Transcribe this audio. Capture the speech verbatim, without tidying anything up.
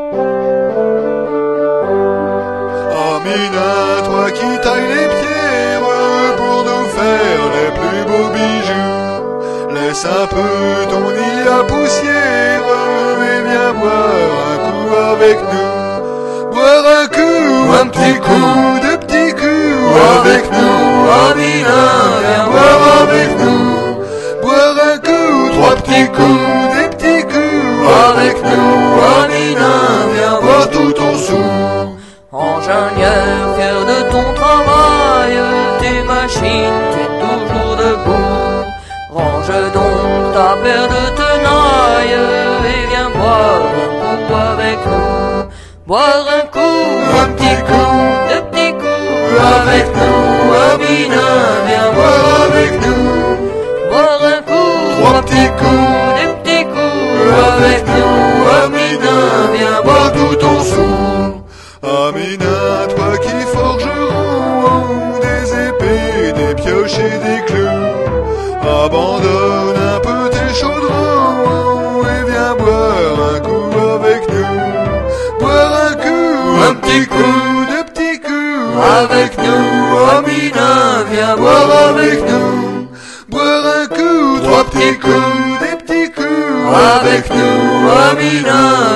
Amina, toi qui tailles les pierres pour nous faire les plus beaux bijoux, laisse un peu ton nid à poussière et viens boire un coup avec nous. Boire un coup, un petit coup, deux petits coups avec nous. Amina, viens boire avec nous. Boire un coup, trois petits coups, des petits coups avec nous. Amina, viens boire tout ton sou. Ingénieur, fier de ton travail, tes machines tiennent toujours debout. Range donc ta paire de tenailles et viens boire un coup avec nous. Boire un coup, Un petit coup, deux petits coups avec nous. Amina, viens boire avec nous. Boire un coup, Trois petits coups, deux petits coups avec nous. Amina, viens boire tout ton sou. Amina, toi qui forgeron des épées, des pioches et des clous, abandonne un peu tes chaudrons et viens boire un coup avec nous. Boire un coup, un petit coup, deux petits coups avec nous. Amina, viens boire avec nous. Boire un coup, trois petits coups, des petits coups avec nous. Amina,